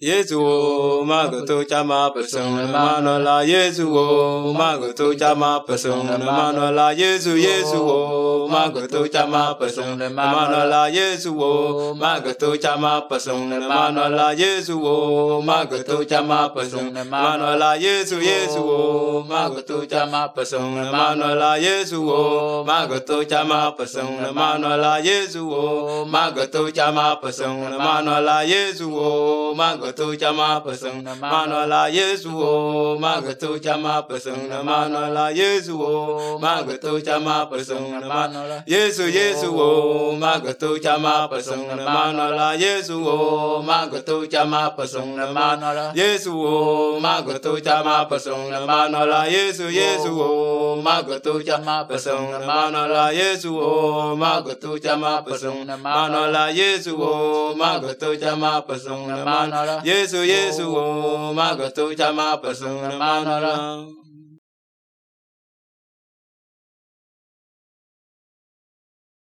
Yesu o magoto chama pasong na manola Yesu o magoto chama pasong na manola Yesu Yesu o magoto chama pasong na manola Yesu o magoto chama pasong na manola Yesu o magoto chama pasong na manola Yesu Yesu o magoto chama pasong na manola Yesu o magoto chama pasong na manola Yesu o magoto chama pasong na manola Yesu o magoto chama pasang na manola Yesu o magato chama pasang na manola Yesu o magato chama pasang na manola Yesu Yesu o magato chama pasang na manola Yesu o magato chama pasang na manola Yesu o magato chama pasang na manola Yesu Yesu o magato chama pasang na manola Yesu o magato chama pasang na manola Yesu o magato chama pasang na manola Yesu Yesu o magato chama pasang na manola